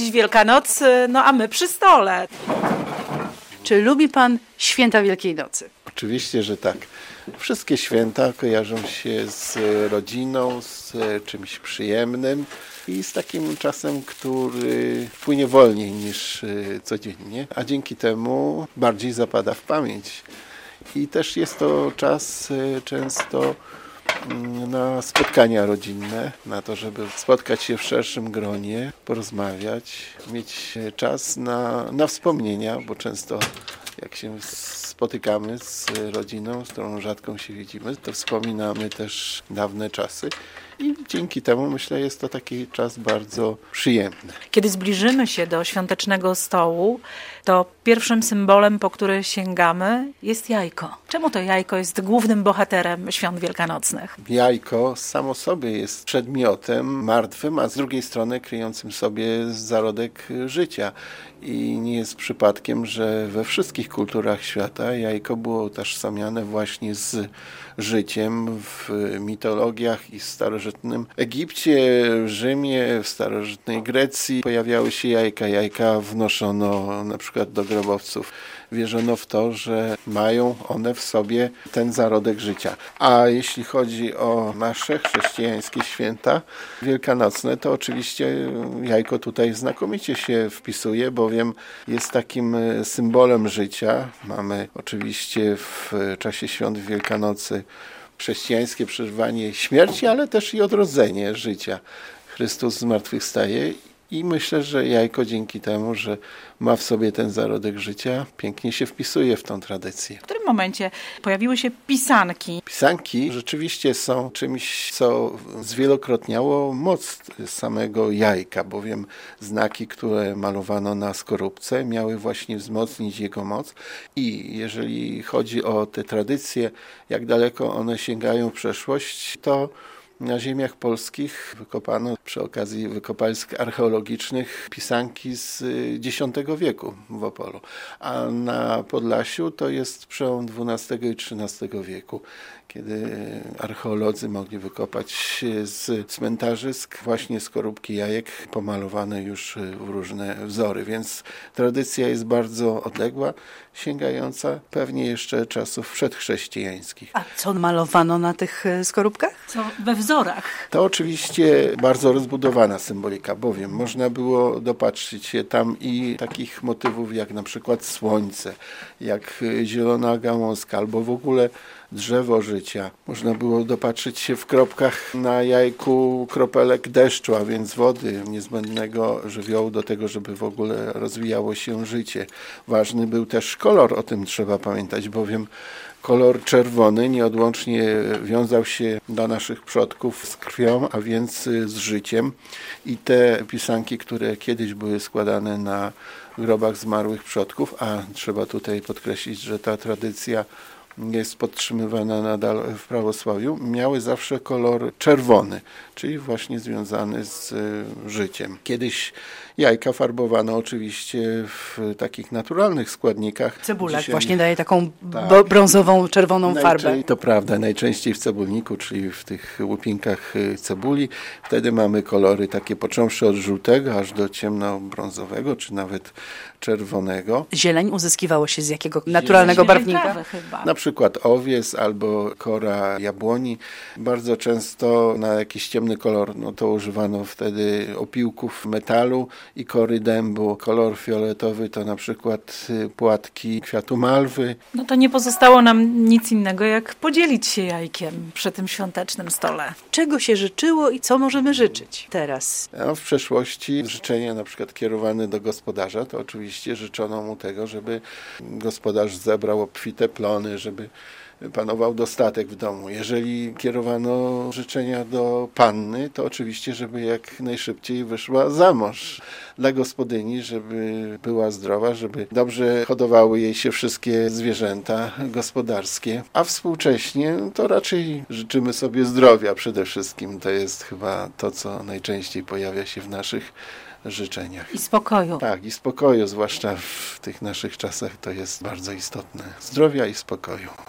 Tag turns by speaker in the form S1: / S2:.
S1: dziś Wielkanoc, no a my przy stole.
S2: Czy lubi pan święta Wielkiej Nocy?
S3: Oczywiście, że tak. Wszystkie święta kojarzą się z rodziną, z czymś przyjemnym i z takim czasem, który płynie wolniej niż codziennie, a dzięki temu bardziej zapada w pamięć. I też jest to czas często na spotkania rodzinne, na to, żeby spotkać się w szerszym gronie, porozmawiać, mieć czas na wspomnienia, bo często jak się spotykamy z rodziną, z którą rzadko się widzimy, to wspominamy też dawne czasy i dzięki temu, myślę, jest to taki czas bardzo przyjemny.
S1: Kiedy zbliżymy się do świątecznego stołu, to pierwszym symbolem, po który sięgamy, jest jajko. Czemu to jajko jest głównym bohaterem świąt wielkanocnych?
S3: Jajko samo sobie jest przedmiotem martwym, a z drugiej strony kryjącym sobie zarodek życia. I nie jest przypadkiem, że we wszystkich kulturach świata jajko było utożsamiane właśnie z życiem w mitologiach i w starożytnym Egipcie, w Rzymie, w starożytnej Grecji pojawiały się jajka. Jajka wnoszono na przykład do grobowców. Wierzono w to, że mają one w sobie ten zarodek życia. A jeśli chodzi o nasze chrześcijańskie święta wielkanocne, to oczywiście jajko tutaj znakomicie się wpisuje, bowiem jest takim symbolem życia. Mamy oczywiście w czasie świąt Wielkanocy chrześcijańskie przeżywanie śmierci, ale też i odrodzenie życia. Chrystus zmartwychwstaje i myślę, że jajko dzięki temu, że ma w sobie ten zarodek życia, pięknie się wpisuje w tą tradycję.
S1: W którym momencie pojawiły się pisanki?
S3: Pisanki rzeczywiście są czymś, co zwielokrotniało moc samego jajka, bowiem znaki, które malowano na skorupce, miały właśnie wzmocnić jego moc. I jeżeli chodzi o te tradycje, jak daleko one sięgają w przeszłość, to na ziemiach polskich wykopano przy okazji wykopalisk archeologicznych pisanki z X wieku w Opolu, a na Podlasiu to jest przełom XII i XIII wieku, kiedy archeolodzy mogli wykopać z cmentarzysk właśnie skorupki jajek pomalowane już w różne wzory, więc tradycja jest bardzo odległa, sięgająca pewnie jeszcze czasów przedchrześcijańskich.
S2: A co malowano na tych skorupkach?
S1: Co we wzorach?
S3: To oczywiście bardzo rozbudowana symbolika, bowiem można było dopatrzyć się tam i takich motywów jak na przykład słońce, jak zielona gałązka albo w ogóle drzewo życia. Można było dopatrzyć się w kropkach na jajku kropelek deszczu, a więc wody, niezbędnego żywiołu do tego, żeby w ogóle rozwijało się życie. Ważny był też kolor, o tym trzeba pamiętać, bowiem kolor czerwony nieodłącznie wiązał się dla naszych przodków z krwią, a więc z życiem. I te pisanki, które kiedyś były składane na grobach zmarłych przodków, a trzeba tutaj podkreślić, że ta tradycja jest podtrzymywana nadal w prawosławiu, miały zawsze kolor czerwony, czyli właśnie związany z życiem. Kiedyś jajka farbowano oczywiście w takich naturalnych składnikach.
S2: Cebulak
S3: Dzisiaj
S2: właśnie daje taką brązową, czerwoną farbę.
S3: To prawda, najczęściej w cebulniku, czyli w tych łupinkach cebuli. Wtedy mamy kolory takie począwszy od żółtego, aż do ciemnobrązowego, czy nawet czerwonego.
S2: Zieleń uzyskiwało się z jakiego naturalnego barwnika?
S1: Chyba.
S3: Na przykład owies albo kora jabłoni. Bardzo często na jakiś ciemny kolor, no to używano wtedy opiłków metalu i kory dębu. Kolor fioletowy to na przykład płatki kwiatu malwy.
S1: No to nie pozostało nam nic innego, jak podzielić się jajkiem przy tym świątecznym stole.
S2: Czego się życzyło i co możemy życzyć teraz?
S3: A w przeszłości życzenia na przykład kierowane do gospodarza, to oczywiście życzono mu tego, żeby gospodarz zebrał obfite plony, żeby panował dostatek w domu. Jeżeli kierowano życzenia do panny, to oczywiście, żeby jak najszybciej wyszła za mąż. Dla gospodyni, żeby była zdrowa, żeby dobrze hodowały jej się wszystkie zwierzęta gospodarskie. A współcześnie to raczej życzymy sobie zdrowia przede wszystkim. To jest chyba to, co najczęściej pojawia się w naszych życzeniach.
S1: I spokoju.
S3: Tak, i spokoju, zwłaszcza w tych naszych czasach to jest bardzo istotne. Zdrowia i spokoju.